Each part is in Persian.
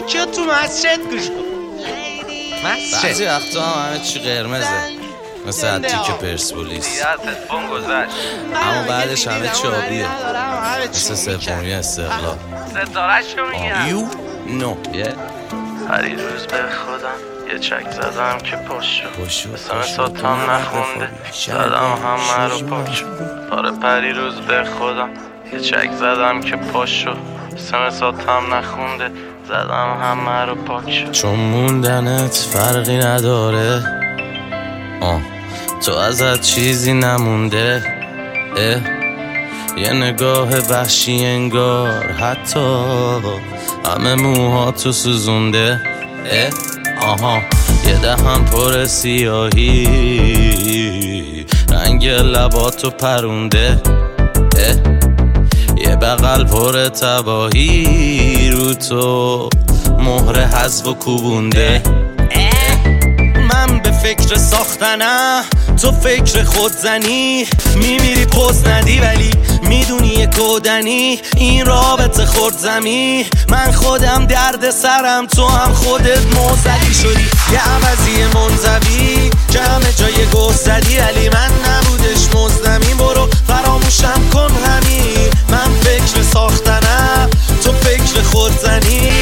کیا تو مسجد گوش کن. بعضی وقتا هم همه چی قرمزه مثل تیک پرسپولیس، اما بعدش همه چی آبیه مثل سومی استقلال. ستاره‌شو میگم یو نو پریروز به خودم یه چک زدم که پشت مثل ساتان نخونده زدم همه رو پاک. آره پریروز به خودم یه چک زدم که پشت مثل ساتان نخونده زدم همه رو پاک. چون موندنت فرقی نداره، تو ازت چیزی نمونده. یه نگاه وحشی انگار حتی همه موها تو سوزونده. یه دهن پر سیاهی رنگ لباتو پرونده. یه بغل پر تباهی رو تو مهر حذف و کوبونده. من به فکر ساختنم، تو فکر خودزنی، میمیری پوز ندی ولی میدونی یه کودنی. این رابطه خورد زمی، من خودم درد سرم، تو هم خودت موزدی شدی. یه عوضی منزوی که همه جای گوه زدی ولی من نبودش مزدمی. برو فراموشم کن همین، من فکر ساختنم، تو فکر خودزنی.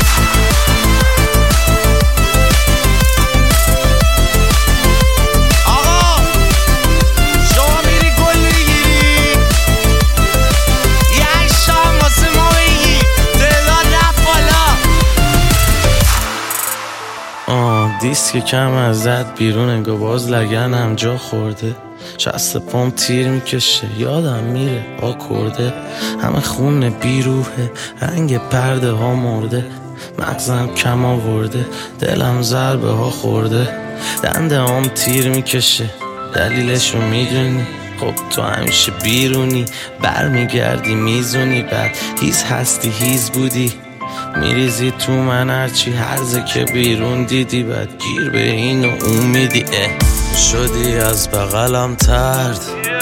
دیسک کم از زد بیرون انگار باز لگنم جا خورده. شست پام تیر میکشه یادم میره آکورده. همه خون بیروحه رنگ پرده ها مرده. مغزم کم آورده دلم ضربه ها خورده. دنده هم تیر میکشه دلیلشو میدونی. خب تو همیشه بیرونی برمیگردی میزونی. بعد هیز هستی هیز بودی میریزی تو من هرچی هرزه که بیرون دیدی. بعد گیر به این و اون میدی. شدی از بغلم ترد،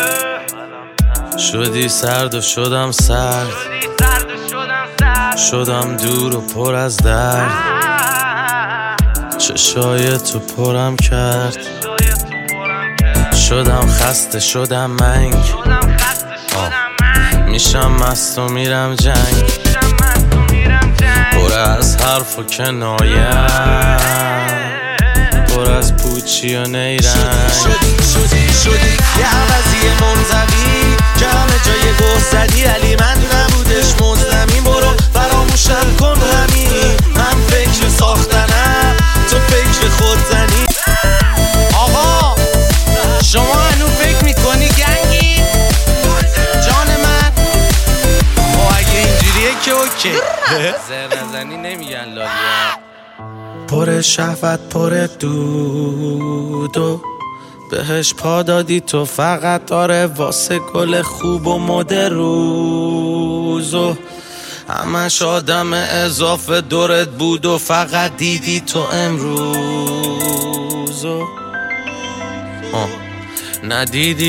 شدی سرد و شدم سرد، شدم دور و پر از درد. چشای تو پرم کرد، شدم خسته شدم منگ. میشم مست و میرم جنگ، پر از حرف و کنایم، پر از پوچی و نیرنگ. شدی یه عوضی منزوی که همه جای گوه زدی ولی من نبودش مزدمی. برو فراموشم کن همین، من فکر ساختنم، تو فکر خودزنی. آقا شما هنو فکر میکنی گنگی؟ جان من اگه اینجوریه که اوکی. زر نزنی نمیگن لالیا. پر شهوت پر دودو بهش پا دادی تو فقط. آره واسه گل خوب و مد روزو همش آدم اضافه دورت بود و فقط دیدی تو امروزو. ندیدی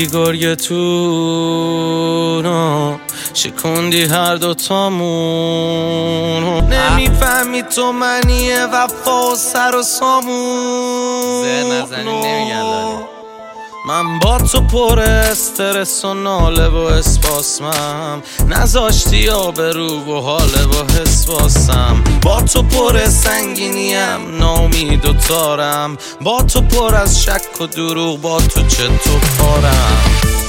گرگتونو شکوندی هر دوتامونو. نمیفهمی تو منیه وفا و سر و سامون. زر نزنی نمیگن لاله. من با تو پر استرس و ناله و اسپاسمم، نذاشتی آبرو و حاله و حسواسم. با تو پر سنگینیم ناامید و تارم، با تو پر از شک و دروغ، با تو چطور کارم.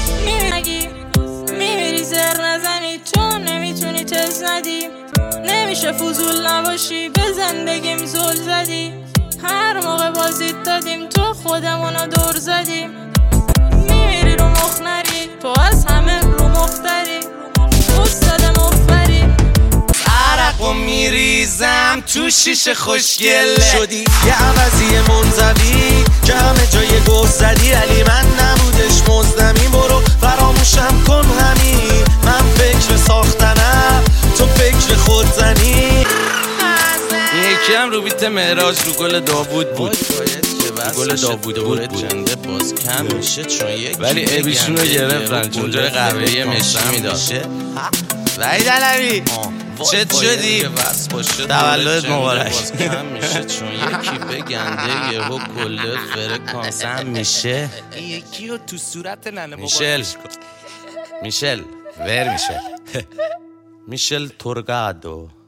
میمیری زر نزنی تو نمیتونی تز ندی. نمیشه فضول نباشی به زندگیم زل زدی. هر موقع بازیت دادیم تو خودمونو دور زدیم. میمیری رو مخ نری تو از همه رو مختری. استاد مفبری عرقو میریزم تو شیشه خوشگله. شدی یه عوضی منزوی که همه جای گوه زدی ولی من نبودش مزدمی. برو فراموشم کن همین، من فکر ساختنم، تو فکر خودزنی. یکی هم رو بیت معراج رو گل داوود بود. گل داوود بود چنده باز کم میشه چون یک ولی ابیشون رو گرفتن چون جای قهوه‌ای مشی میداد. وحید علوی چت شدی؟ تولد مبارک میشه چون یکی بگنده یهو کل فرکانس هم میشه. یکی رو تو صورت ننه میشل ور میشل تورگادو